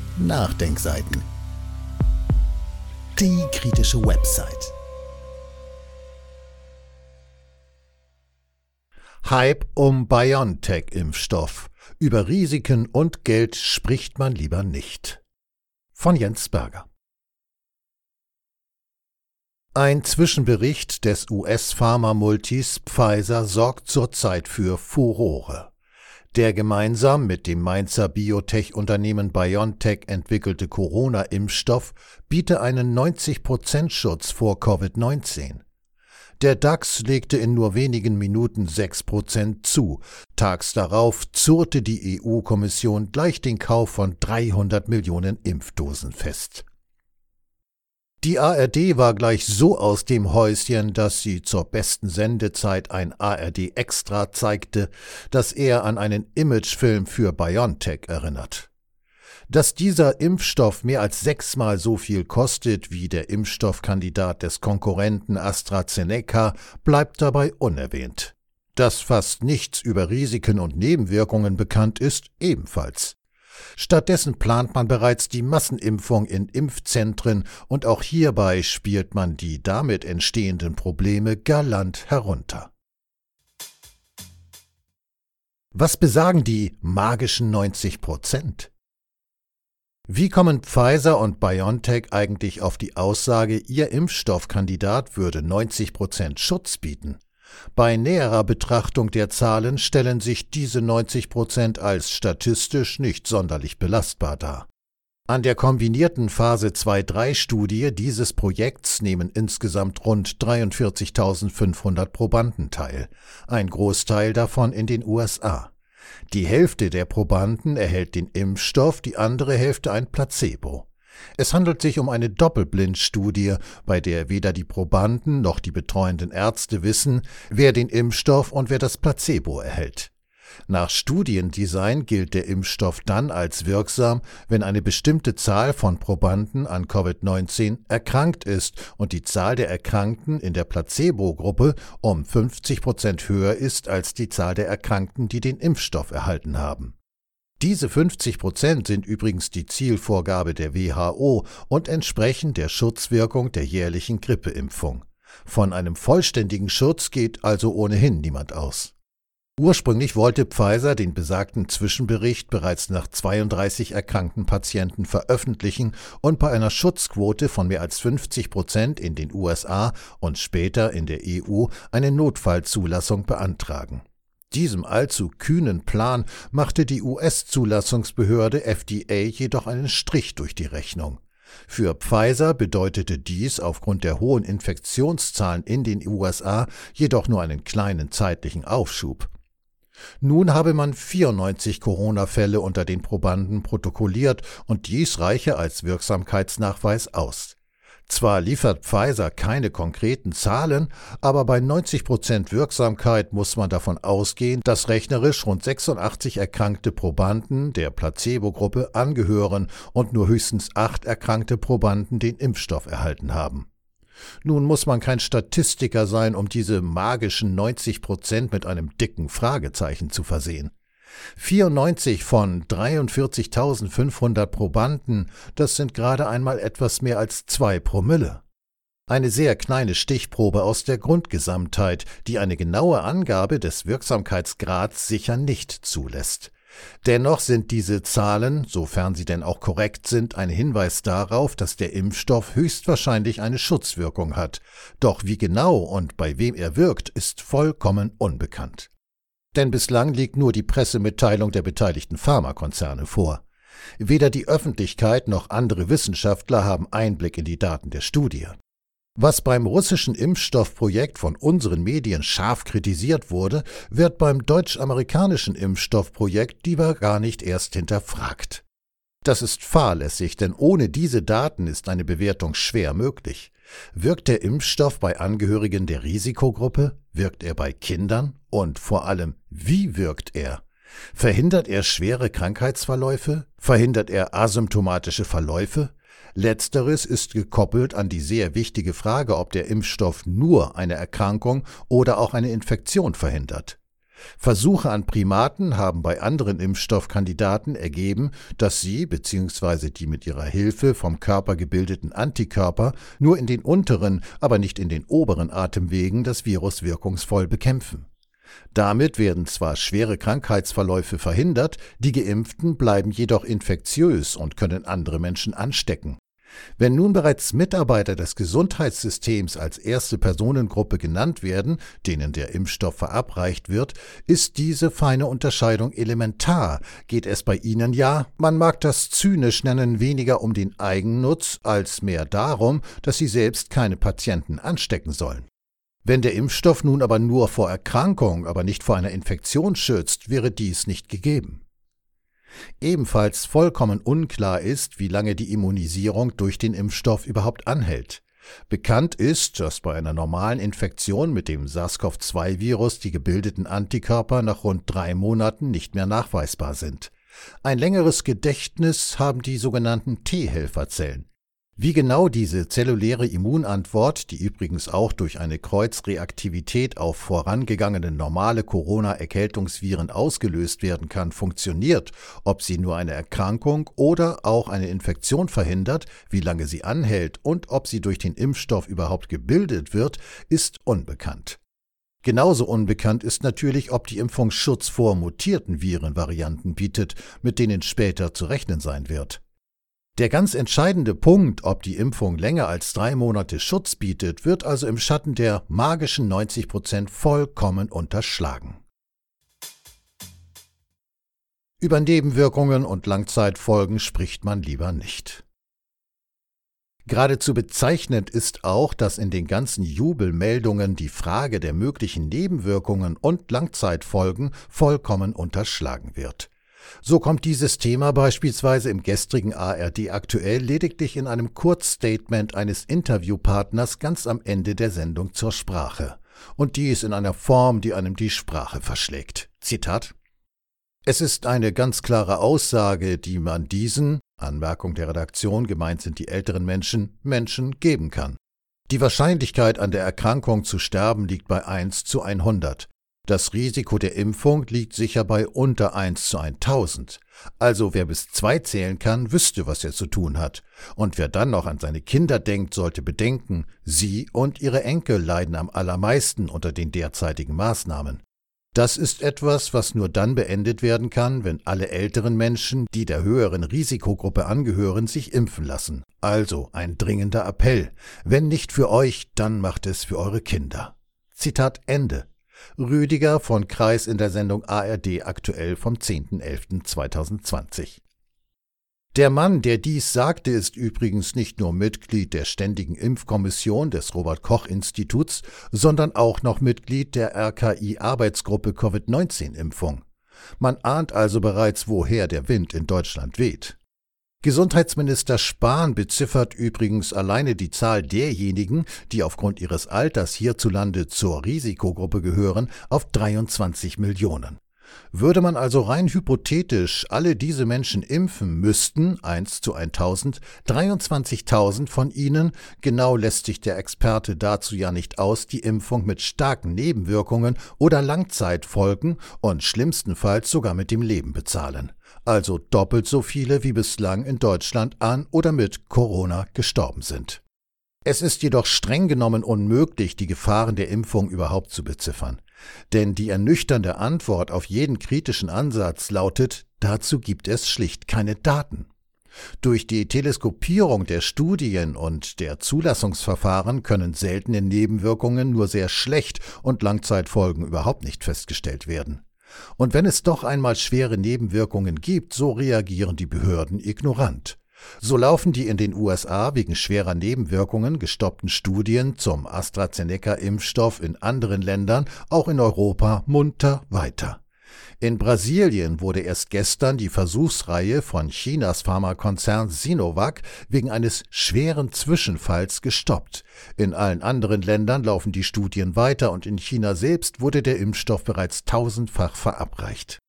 Nachdenkseiten. Die kritische Website. Hype um BioNTech-Impfstoff. Über Risiken und Geld spricht man lieber nicht. Von Jens Berger. Ein Zwischenbericht des US-Pharma-Multis Pfizer sorgt zurzeit für Furore. Der gemeinsam mit dem Mainzer Biotech-Unternehmen BioNTech entwickelte Corona-Impfstoff biete einen 90% Schutz vor Covid-19. Der DAX legte in nur wenigen Minuten 6% zu. Tags darauf zurrte die EU-Kommission gleich den Kauf von 300 Millionen Impfdosen fest. Die ARD war gleich so aus dem Häuschen, dass sie zur besten Sendezeit ein ARD Extra zeigte, das eher an einen Imagefilm für BioNTech erinnert. Dass dieser Impfstoff mehr als 6-mal so viel kostet wie der Impfstoffkandidat des Konkurrenten AstraZeneca, bleibt dabei unerwähnt. Dass fast nichts über Risiken und Nebenwirkungen bekannt ist, ebenfalls. Stattdessen plant man bereits die Massenimpfung in Impfzentren und auch hierbei spielt man die damit entstehenden Probleme galant herunter. Was besagen die magischen 90%? Wie kommen Pfizer und BioNTech eigentlich auf die Aussage, ihr Impfstoffkandidat würde 90% Schutz bieten? Bei näherer Betrachtung der Zahlen stellen sich diese 90% als statistisch nicht sonderlich belastbar dar. An der kombinierten Phase 2-3-Studie dieses Projekts nehmen insgesamt rund 43.500 Probanden teil, ein Großteil davon in den USA. Die Hälfte der Probanden erhält den Impfstoff, die andere Hälfte ein Placebo. Es handelt sich um eine Doppelblindstudie, bei der weder die Probanden noch die betreuenden Ärzte wissen, wer den Impfstoff und wer das Placebo erhält. Nach Studiendesign gilt der Impfstoff dann als wirksam, wenn eine bestimmte Zahl von Probanden an Covid-19 erkrankt ist und die Zahl der Erkrankten in der Placebo-Gruppe um 50% höher ist als die Zahl der Erkrankten, die den Impfstoff erhalten haben. Diese 50% sind übrigens die Zielvorgabe der WHO und entsprechen der Schutzwirkung der jährlichen Grippeimpfung. Von einem vollständigen Schutz geht also ohnehin niemand aus. Ursprünglich wollte Pfizer den besagten Zwischenbericht bereits nach 32 erkrankten Patienten veröffentlichen und bei einer Schutzquote von mehr als 50% in den USA und später in der EU eine Notfallzulassung beantragen. Diesem allzu kühnen Plan machte die US-Zulassungsbehörde FDA jedoch einen Strich durch die Rechnung. Für Pfizer bedeutete dies aufgrund der hohen Infektionszahlen in den USA jedoch nur einen kleinen zeitlichen Aufschub. Nun habe man 94 Corona-Fälle unter den Probanden protokolliert und dies reiche als Wirksamkeitsnachweis aus. Zwar liefert Pfizer keine konkreten Zahlen, aber bei 90% Wirksamkeit muss man davon ausgehen, dass rechnerisch rund 86 erkrankte Probanden der Placebo-Gruppe angehören und nur höchstens 8 erkrankte Probanden den Impfstoff erhalten haben. Nun muss man kein Statistiker sein, um diese magischen 90% mit einem dicken Fragezeichen zu versehen. 94 von 43.500 Probanden, das sind gerade einmal etwas mehr als 2 Promille. Eine sehr kleine Stichprobe aus der Grundgesamtheit, die eine genaue Angabe des Wirksamkeitsgrads sicher nicht zulässt. Dennoch sind diese Zahlen, sofern sie denn auch korrekt sind, ein Hinweis darauf, dass der Impfstoff höchstwahrscheinlich eine Schutzwirkung hat. Doch wie genau und bei wem er wirkt, ist vollkommen unbekannt. Denn bislang liegt nur die Pressemitteilung der beteiligten Pharmakonzerne vor. Weder die Öffentlichkeit noch andere Wissenschaftler haben Einblick in die Daten der Studie. Was beim russischen Impfstoffprojekt von unseren Medien scharf kritisiert wurde, wird beim deutsch-amerikanischen Impfstoffprojekt lieber gar nicht erst hinterfragt. Das ist fahrlässig, denn ohne diese Daten ist eine Bewertung schwer möglich. Wirkt der Impfstoff bei Angehörigen der Risikogruppe? Wirkt er bei Kindern? Und vor allem, wie wirkt er? Verhindert er schwere Krankheitsverläufe? Verhindert er asymptomatische Verläufe? Letzteres ist gekoppelt an die sehr wichtige Frage, ob der Impfstoff nur eine Erkrankung oder auch eine Infektion verhindert. Versuche an Primaten haben bei anderen Impfstoffkandidaten ergeben, dass sie bzw. die mit ihrer Hilfe vom Körper gebildeten Antikörper nur in den unteren, aber nicht in den oberen Atemwegen das Virus wirkungsvoll bekämpfen. Damit werden zwar schwere Krankheitsverläufe verhindert, die Geimpften bleiben jedoch infektiös und können andere Menschen anstecken. Wenn nun bereits Mitarbeiter des Gesundheitssystems als erste Personengruppe genannt werden, denen der Impfstoff verabreicht wird, ist diese feine Unterscheidung elementar, geht es bei ihnen ja, man mag das zynisch nennen, weniger um den Eigennutz als mehr darum, dass sie selbst keine Patienten anstecken sollen. Wenn der Impfstoff nun aber nur vor Erkrankung, aber nicht vor einer Infektion schützt, wäre dies nicht gegeben. Ebenfalls vollkommen unklar ist, wie lange die Immunisierung durch den Impfstoff überhaupt anhält. Bekannt ist, dass bei einer normalen Infektion mit dem SARS-CoV-2-Virus die gebildeten Antikörper nach rund 3 Monaten nicht mehr nachweisbar sind. Ein längeres Gedächtnis haben die sogenannten T-Helferzellen. Wie genau diese zelluläre Immunantwort, die übrigens auch durch eine Kreuzreaktivität auf vorangegangene normale Corona-Erkältungsviren ausgelöst werden kann, funktioniert, ob sie nur eine Erkrankung oder auch eine Infektion verhindert, wie lange sie anhält und ob sie durch den Impfstoff überhaupt gebildet wird, ist unbekannt. Genauso unbekannt ist natürlich, ob die Impfung Schutz vor mutierten Virenvarianten bietet, mit denen später zu rechnen sein wird. Der ganz entscheidende Punkt, ob die Impfung länger als 3 Monate Schutz bietet, wird also im Schatten der magischen 90% vollkommen unterschlagen. Über Nebenwirkungen und Langzeitfolgen spricht man lieber nicht. Geradezu bezeichnend ist auch, dass in den ganzen Jubelmeldungen die Frage der möglichen Nebenwirkungen und Langzeitfolgen vollkommen unterschlagen wird. So kommt dieses Thema beispielsweise im gestrigen ARD aktuell lediglich in einem Kurzstatement eines Interviewpartners ganz am Ende der Sendung zur Sprache. Und dies in einer Form, die einem die Sprache verschlägt. Zitat: Es ist eine ganz klare Aussage, die man diesen, Anmerkung der Redaktion, gemeint sind die älteren Menschen geben kann. Die Wahrscheinlichkeit, an der Erkrankung zu sterben, liegt bei 1:100. Das Risiko der Impfung liegt sicher bei unter 1:1000. Also wer bis 2 zählen kann, wüsste, was er zu tun hat. Und wer dann noch an seine Kinder denkt, sollte bedenken, sie und ihre Enkel leiden am allermeisten unter den derzeitigen Maßnahmen. Das ist etwas, was nur dann beendet werden kann, wenn alle älteren Menschen, die der höheren Risikogruppe angehören, sich impfen lassen. Also ein dringender Appell. Wenn nicht für euch, dann macht es für eure Kinder. Zitat Ende. Rüdiger von Kreis in der Sendung ARD aktuell vom 10.11.2020. Der Mann, der dies sagte, ist übrigens nicht nur Mitglied der Ständigen Impfkommission des Robert-Koch-Instituts, sondern auch noch Mitglied der RKI-Arbeitsgruppe Covid-19-Impfung. Man ahnt also bereits, woher der Wind in Deutschland weht. Gesundheitsminister Spahn beziffert übrigens alleine die Zahl derjenigen, die aufgrund ihres Alters hierzulande zur Risikogruppe gehören, auf 23 Millionen. Würde man also rein hypothetisch alle diese Menschen impfen müssten, 1:1000, 23.000 von ihnen, genau lässt sich der Experte dazu ja nicht aus, die Impfung mit starken Nebenwirkungen oder Langzeitfolgen und schlimmstenfalls sogar mit dem Leben bezahlen. Also doppelt so viele, wie bislang in Deutschland an oder mit Corona gestorben sind. Es ist jedoch streng genommen unmöglich, die Gefahren der Impfung überhaupt zu beziffern. Denn die ernüchternde Antwort auf jeden kritischen Ansatz lautet, dazu gibt es schlicht keine Daten. Durch die Teleskopierung der Studien und der Zulassungsverfahren können seltene Nebenwirkungen nur sehr schlecht und Langzeitfolgen überhaupt nicht festgestellt werden. Und wenn es doch einmal schwere Nebenwirkungen gibt, so reagieren die Behörden ignorant. So laufen die in den USA wegen schwerer Nebenwirkungen gestoppten Studien zum AstraZeneca-Impfstoff in anderen Ländern, auch in Europa, munter weiter. In Brasilien wurde erst gestern die Versuchsreihe von Chinas Pharmakonzern Sinovac wegen eines schweren Zwischenfalls gestoppt. In allen anderen Ländern laufen die Studien weiter und in China selbst wurde der Impfstoff bereits 1000-fach verabreicht.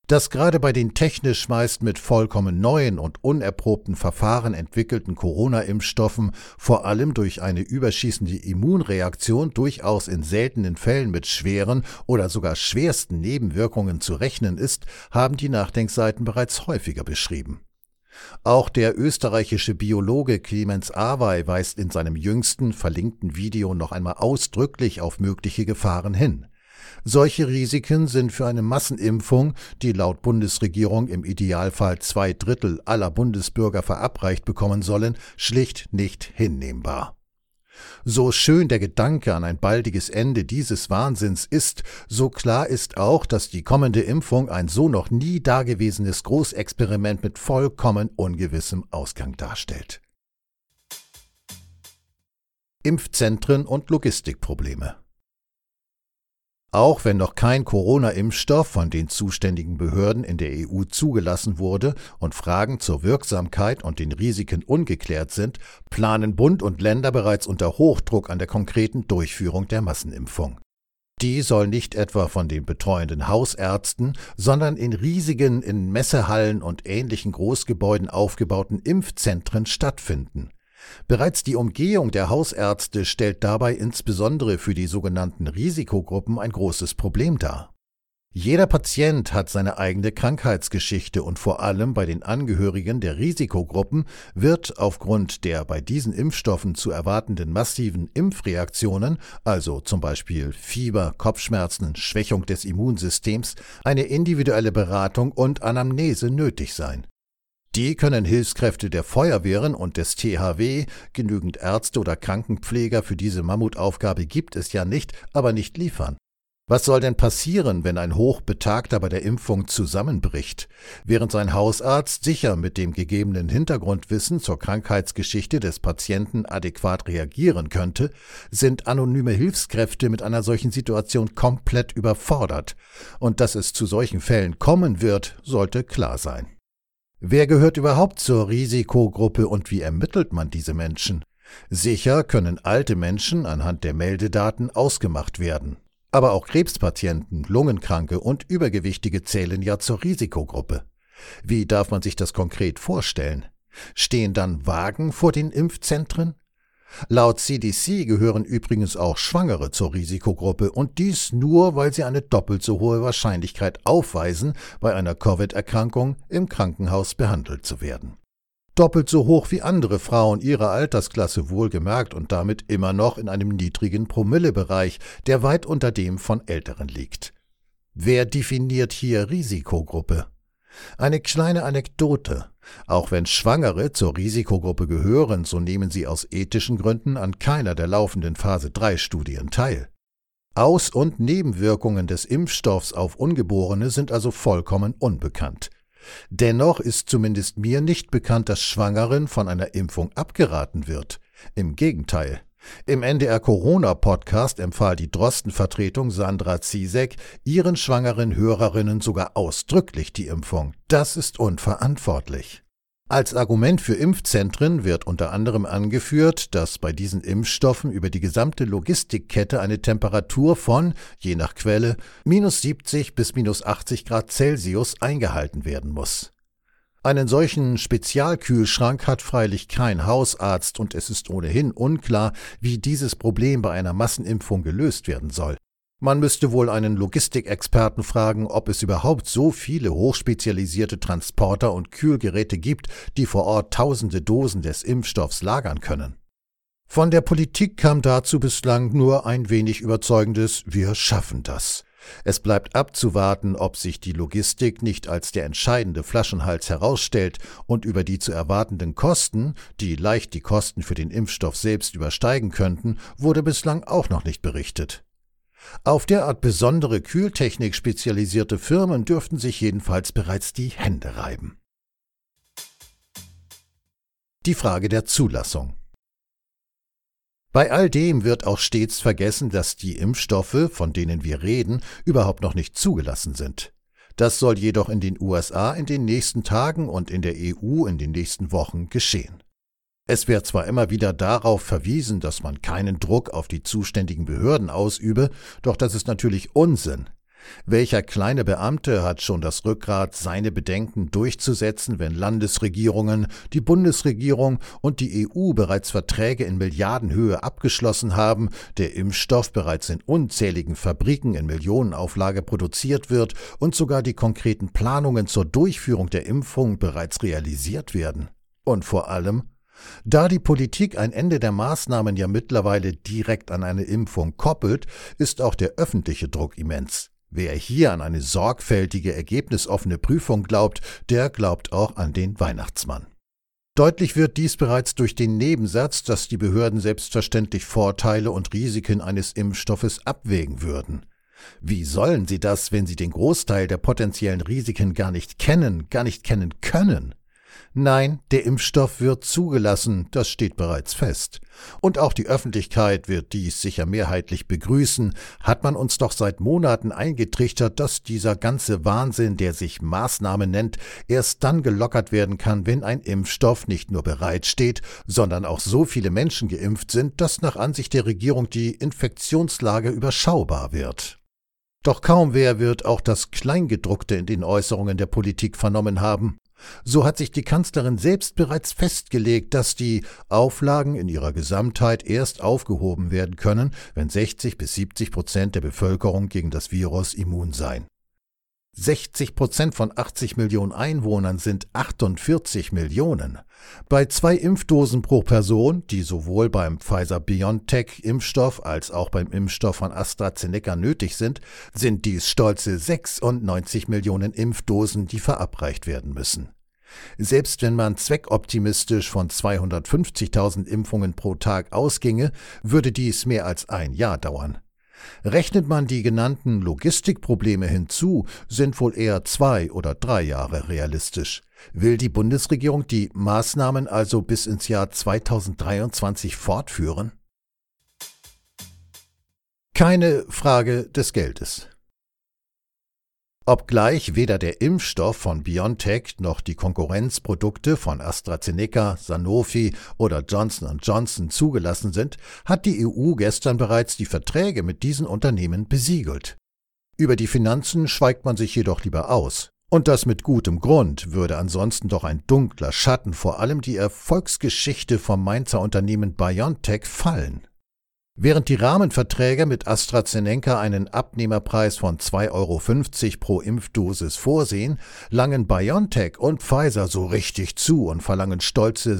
Dass gerade bei den technisch meist mit vollkommen neuen und unerprobten Verfahren entwickelten Corona-Impfstoffen vor allem durch eine überschießende Immunreaktion durchaus in seltenen Fällen mit schweren oder sogar schwersten Nebenwirkungen zu rechnen ist, haben die Nachdenkseiten bereits häufiger beschrieben. Auch der österreichische Biologe Clemens Awey weist in seinem jüngsten verlinkten Video noch einmal ausdrücklich auf mögliche Gefahren hin. Solche Risiken sind für eine Massenimpfung, die laut Bundesregierung im Idealfall 2/3 aller Bundesbürger verabreicht bekommen sollen, schlicht nicht hinnehmbar. So schön der Gedanke an ein baldiges Ende dieses Wahnsinns ist, so klar ist auch, dass die kommende Impfung ein so noch nie dagewesenes Großexperiment mit vollkommen ungewissem Ausgang darstellt. Impfzentren und Logistikprobleme. Auch wenn noch kein Corona-Impfstoff von den zuständigen Behörden in der EU zugelassen wurde und Fragen zur Wirksamkeit und den Risiken ungeklärt sind, planen Bund und Länder bereits unter Hochdruck an der konkreten Durchführung der Massenimpfung. Die soll nicht etwa von den betreuenden Hausärzten, sondern in riesigen, in Messehallen und ähnlichen Großgebäuden aufgebauten Impfzentren stattfinden. Bereits die Umgehung der Hausärzte stellt dabei insbesondere für die sogenannten Risikogruppen ein großes Problem dar. Jeder Patient hat seine eigene Krankheitsgeschichte und vor allem bei den Angehörigen der Risikogruppen wird aufgrund der bei diesen Impfstoffen zu erwartenden massiven Impfreaktionen, also zum Beispiel Fieber, Kopfschmerzen, Schwächung des Immunsystems, eine individuelle Beratung und Anamnese nötig sein. Die können Hilfskräfte der Feuerwehren und des THW, genügend Ärzte oder Krankenpfleger für diese Mammutaufgabe gibt es ja nicht, aber nicht liefern. Was soll denn passieren, wenn ein Hochbetagter bei der Impfung zusammenbricht? Während sein Hausarzt sicher mit dem gegebenen Hintergrundwissen zur Krankheitsgeschichte des Patienten adäquat reagieren könnte, sind anonyme Hilfskräfte mit einer solchen Situation komplett überfordert. Und dass es zu solchen Fällen kommen wird, sollte klar sein. Wer gehört überhaupt zur Risikogruppe und wie ermittelt man diese Menschen? Sicher können alte Menschen anhand der Meldedaten ausgemacht werden. Aber auch Krebspatienten, Lungenkranke und Übergewichtige zählen ja zur Risikogruppe. Wie darf man sich das konkret vorstellen? Stehen dann Wagen vor den Impfzentren? Laut CDC gehören übrigens auch Schwangere zur Risikogruppe und dies nur, weil sie eine doppelt so hohe Wahrscheinlichkeit aufweisen, bei einer Covid-Erkrankung im Krankenhaus behandelt zu werden. Doppelt so hoch wie andere Frauen ihrer Altersklasse wohlgemerkt und damit immer noch in einem niedrigen Promillebereich, der weit unter dem von Älteren liegt. Wer definiert hier Risikogruppe? Eine kleine Anekdote. Auch wenn Schwangere zur Risikogruppe gehören, so nehmen sie aus ethischen Gründen an keiner der laufenden Phase-3-Studien teil. Aus- und Nebenwirkungen des Impfstoffs auf Ungeborene sind also vollkommen unbekannt. Dennoch ist zumindest mir nicht bekannt, dass Schwangeren von einer Impfung abgeraten wird. Im Gegenteil. Im NDR-Corona-Podcast empfahl die Drosten-Vertretung Sandra Ziesek ihren schwangeren Hörerinnen sogar ausdrücklich die Impfung. Das ist unverantwortlich. Als Argument für Impfzentren wird unter anderem angeführt, dass bei diesen Impfstoffen über die gesamte Logistikkette eine Temperatur von, je nach Quelle, -70 bis -80 Grad Celsius eingehalten werden muss. Einen solchen Spezialkühlschrank hat freilich kein Hausarzt und es ist ohnehin unklar, wie dieses Problem bei einer Massenimpfung gelöst werden soll. Man müsste wohl einen Logistikexperten fragen, ob es überhaupt so viele hochspezialisierte Transporter und Kühlgeräte gibt, die vor Ort tausende Dosen des Impfstoffs lagern können. Von der Politik kam dazu bislang nur ein wenig überzeugendes „Wir schaffen das". Es bleibt abzuwarten, ob sich die Logistik nicht als der entscheidende Flaschenhals herausstellt und über die zu erwartenden Kosten, die leicht die Kosten für den Impfstoff selbst übersteigen könnten, wurde bislang auch noch nicht berichtet. Auf derart besondere Kühltechnik spezialisierte Firmen dürften sich jedenfalls bereits die Hände reiben. Die Frage der Zulassung. Bei all dem wird auch stets vergessen, dass die Impfstoffe, von denen wir reden, überhaupt noch nicht zugelassen sind. Das soll jedoch in den USA in den nächsten Tagen und in der EU in den nächsten Wochen geschehen. Es wird zwar immer wieder darauf verwiesen, dass man keinen Druck auf die zuständigen Behörden ausübe, doch das ist natürlich Unsinn. Welcher kleine Beamte hat schon das Rückgrat, seine Bedenken durchzusetzen, wenn Landesregierungen, die Bundesregierung und die EU bereits Verträge in Milliardenhöhe abgeschlossen haben, der Impfstoff bereits in unzähligen Fabriken in Millionenauflage produziert wird und sogar die konkreten Planungen zur Durchführung der Impfung bereits realisiert werden? Und vor allem, da die Politik ein Ende der Maßnahmen ja mittlerweile direkt an eine Impfung koppelt, ist auch der öffentliche Druck immens. Wer hier an eine sorgfältige, ergebnisoffene Prüfung glaubt, der glaubt auch an den Weihnachtsmann. Deutlich wird dies bereits durch den Nebensatz, dass die Behörden selbstverständlich Vorteile und Risiken eines Impfstoffes abwägen würden. Wie sollen sie das, wenn sie den Großteil der potenziellen Risiken gar nicht kennen können? Nein, der Impfstoff wird zugelassen, das steht bereits fest. Und auch die Öffentlichkeit wird dies sicher mehrheitlich begrüßen, hat man uns doch seit Monaten eingetrichtert, dass dieser ganze Wahnsinn, der sich Maßnahme nennt, erst dann gelockert werden kann, wenn ein Impfstoff nicht nur bereitsteht, sondern auch so viele Menschen geimpft sind, dass nach Ansicht der Regierung die Infektionslage überschaubar wird. Doch kaum wer wird auch das Kleingedruckte in den Äußerungen der Politik vernommen haben. So hat sich die Kanzlerin selbst bereits festgelegt, dass die Auflagen in ihrer Gesamtheit erst aufgehoben werden können, wenn 60-70% der Bevölkerung gegen das Virus immun seien. 60% von 80 Millionen Einwohnern sind 48 Millionen. Bei 2 Impfdosen pro Person, die sowohl beim Pfizer-BioNTech-Impfstoff als auch beim Impfstoff von AstraZeneca nötig sind dies stolze 96 Millionen Impfdosen, die verabreicht werden müssen. Selbst wenn man zweckoptimistisch von 250.000 Impfungen pro Tag ausginge, würde dies mehr als ein Jahr dauern. Rechnet man die genannten Logistikprobleme hinzu, sind wohl eher 2 oder 3 Jahre realistisch. Will die Bundesregierung die Maßnahmen also bis ins Jahr 2023 fortführen? Keine Frage des Geldes. Obgleich weder der Impfstoff von BioNTech noch die Konkurrenzprodukte von AstraZeneca, Sanofi oder Johnson & Johnson zugelassen sind, hat die EU gestern bereits die Verträge mit diesen Unternehmen besiegelt. Über die Finanzen schweigt man sich jedoch lieber aus. Und das mit gutem Grund, würde ansonsten doch ein dunkler Schatten vor allem die Erfolgsgeschichte vom Mainzer Unternehmen BioNTech fallen. Während die Rahmenverträge mit AstraZeneca einen Abnehmerpreis von 2,50 € pro Impfdosis vorsehen, langen BioNTech und Pfizer so richtig zu und verlangen stolze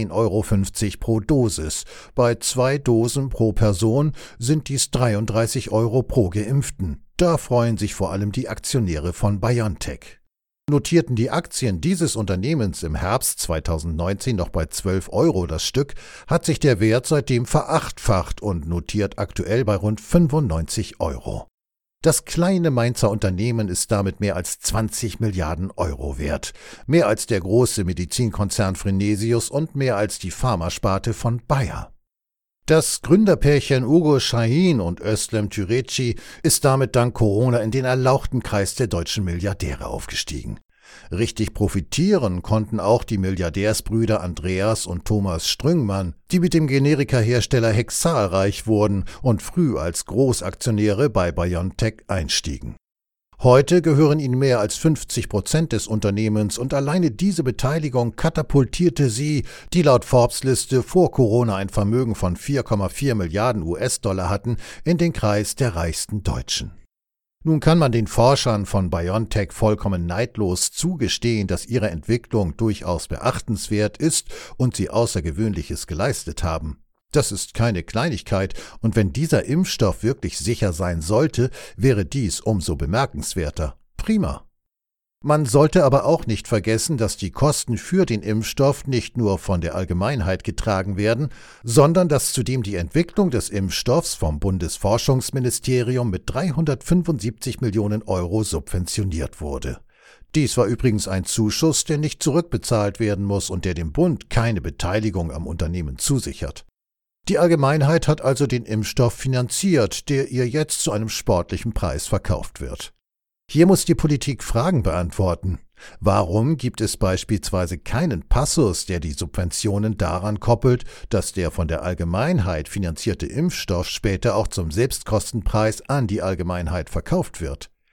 16,50 € pro Dosis. Bei 2 Dosen pro Person sind dies 33 € pro Geimpften. Da freuen sich vor allem die Aktionäre von BioNTech. Notierten die Aktien dieses Unternehmens im Herbst 2019 noch bei 12 € das Stück, hat sich der Wert seitdem verachtfacht und notiert aktuell bei rund 95 €. Das kleine Mainzer Unternehmen ist damit mehr als 20 Milliarden € wert, mehr als der große Medizinkonzern Fresenius und mehr als die Pharmasparte von Bayer. Das Gründerpärchen Uğur Şahin und Özlem Türeci ist damit dank Corona in den erlauchten Kreis der deutschen Milliardäre aufgestiegen. Richtig profitieren konnten auch die Milliardärsbrüder Andreas und Thomas Strüngmann, die mit dem Generikahersteller Hexal reich wurden und früh als Großaktionäre bei BioNTech einstiegen. Heute gehören ihnen mehr als 50% des Unternehmens und alleine diese Beteiligung katapultierte sie, die laut Forbes-Liste vor Corona ein Vermögen von 4,4 Milliarden US-Dollar hatten, in den Kreis der reichsten Deutschen. Nun kann man den Forschern von BioNTech vollkommen neidlos zugestehen, dass ihre Entwicklung durchaus beachtenswert ist und sie Außergewöhnliches geleistet haben. Das ist keine Kleinigkeit, und wenn dieser Impfstoff wirklich sicher sein sollte, wäre dies umso bemerkenswerter. Prima. Man sollte aber auch nicht vergessen, dass die Kosten für den Impfstoff nicht nur von der Allgemeinheit getragen werden, sondern dass zudem die Entwicklung des Impfstoffs vom Bundesforschungsministerium mit 375 Millionen € subventioniert wurde. Dies war übrigens ein Zuschuss, der nicht zurückbezahlt werden muss und der dem Bund keine Beteiligung am Unternehmen zusichert. Die Allgemeinheit hat also den Impfstoff finanziert, der ihr jetzt zu einem sportlichen Preis verkauft wird. Hier muss die Politik Fragen beantworten. Warum gibt es beispielsweise keinen Passus, der die Subventionen daran koppelt, dass der von der Allgemeinheit finanzierte Impfstoff später auch zum Selbstkostenpreis an die Allgemeinheit verkauft wird?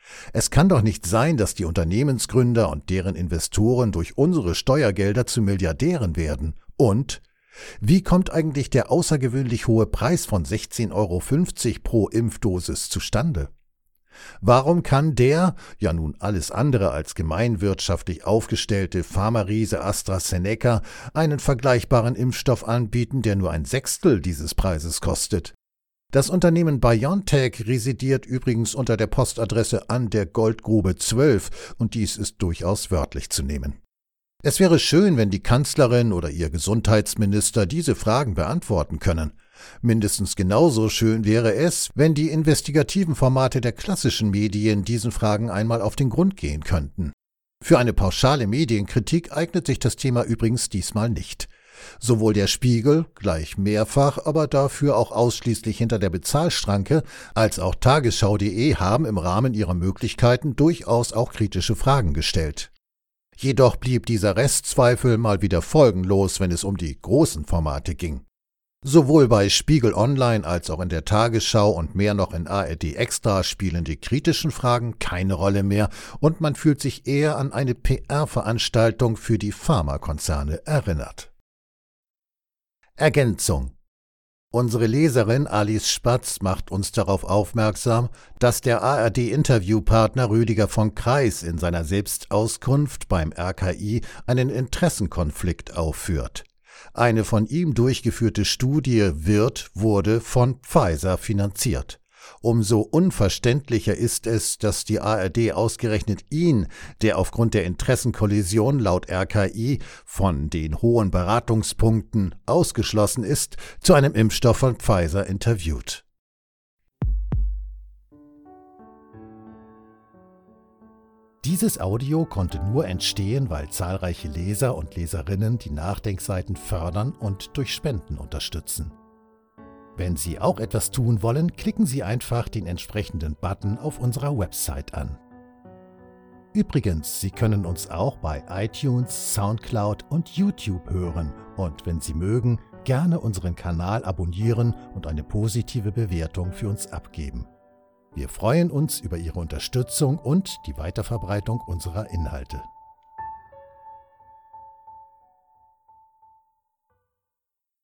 Es kann doch nicht sein, dass die Unternehmensgründer und deren Investoren durch unsere Steuergelder zu Milliardären werden. Und wie kommt eigentlich der außergewöhnlich hohe Preis von 16,50 € pro Impfdosis zustande? Warum kann der, ja nun alles andere als gemeinwirtschaftlich aufgestellte Pharmariese AstraZeneca einen vergleichbaren Impfstoff anbieten, der nur ein Sechstel dieses Preises kostet? Das Unternehmen BioNTech residiert übrigens unter der Postadresse an der Goldgrube 12 und dies ist durchaus wörtlich zu nehmen. Es wäre schön, wenn die Kanzlerin oder ihr Gesundheitsminister diese Fragen beantworten können. Mindestens genauso schön wäre es, wenn die investigativen Formate der klassischen Medien diesen Fragen einmal auf den Grund gehen könnten. Für eine pauschale Medienkritik eignet sich das Thema übrigens diesmal nicht. Sowohl der Spiegel, gleich mehrfach, aber dafür auch ausschließlich hinter der Bezahlschranke, als auch Tagesschau.de haben im Rahmen ihrer Möglichkeiten durchaus auch kritische Fragen gestellt. Jedoch blieb dieser Restzweifel mal wieder folgenlos, wenn es um die großen Formate ging. Sowohl bei Spiegel Online als auch in der Tagesschau und mehr noch in ARD Extra spielen die kritischen Fragen keine Rolle mehr und man fühlt sich eher an eine PR-Veranstaltung für die Pharmakonzerne erinnert. Ergänzung: Unsere Leserin Alice Spatz macht uns darauf aufmerksam, dass der ARD-Interviewpartner Rüdiger von Kreis in seiner Selbstauskunft beim RKI einen Interessenkonflikt aufführt. Eine von ihm durchgeführte Studie wurde von Pfizer finanziert. Umso unverständlicher ist es, dass die ARD ausgerechnet ihn, der aufgrund der Interessenkollision laut RKI von den hohen Beratungspunkten ausgeschlossen ist, zu einem Impfstoff von Pfizer interviewt. Dieses Audio konnte nur entstehen, weil zahlreiche Leser und Leserinnen die Nachdenkseiten fördern und durch Spenden unterstützen. Wenn Sie auch etwas tun wollen, klicken Sie einfach den entsprechenden Button auf unserer Website an. Übrigens, Sie können uns auch bei iTunes, Soundcloud und YouTube hören und wenn Sie mögen, gerne unseren Kanal abonnieren und eine positive Bewertung für uns abgeben. Wir freuen uns über Ihre Unterstützung und die Weiterverbreitung unserer Inhalte.